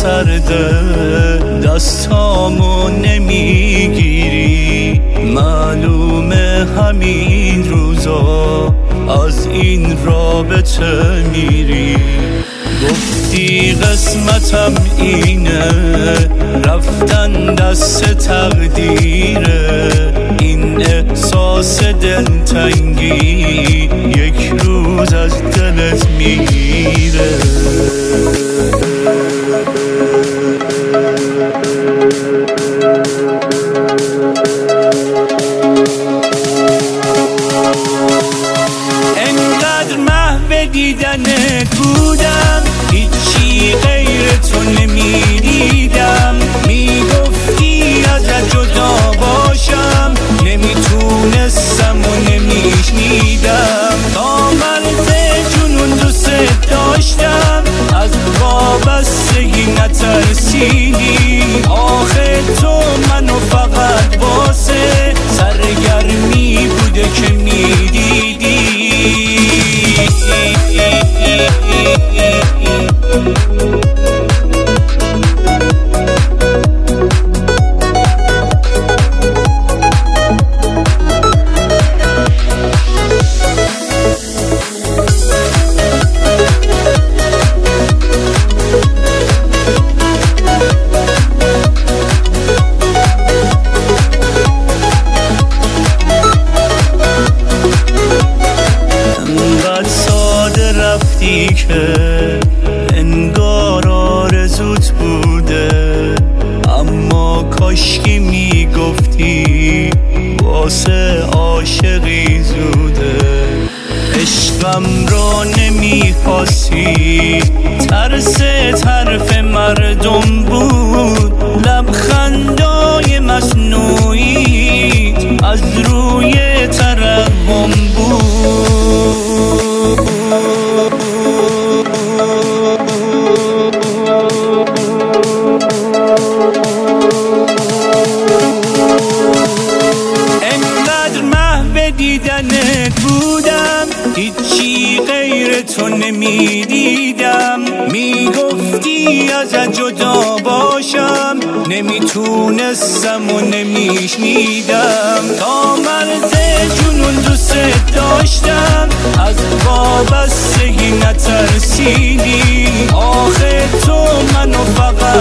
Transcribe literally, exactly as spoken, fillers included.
سرده دستامو نمیگیری، معلومه همین روزا از این رابطه میری. گفتی قسمتم اینه، رفتن دست تقدیره، این احساس دلتنگی یک روز از دلت میره. انقدر محو دیدنت بودم، هیچی غیر تو نمیدیدم. میگفتی ازت جدا باشم، نمیتونستم و نمیشنیدم. تا مرز جنون دوست داشتم، از وابستگی نترسیدی. آخه تو منو فقط واسه سرگرمی بوده که میدیدی. که انگار آرزوت بوده، اما کاشکی میگفتی واسه عاشقی زوده. عشقم رو نمیخواستی، ترست حرف مردم بود. لبخندای مصنوعی از روی ترحم بود. انقدر محو دیدنت بودم، هیچی غیر تو نمیدیدم. میگفتی ازت جدا باشم، نمیتونستم و نمیشنیدم. تا مرز جنون دوست داشتم، از وابستگی نترسیدی. آخه تو منو فقط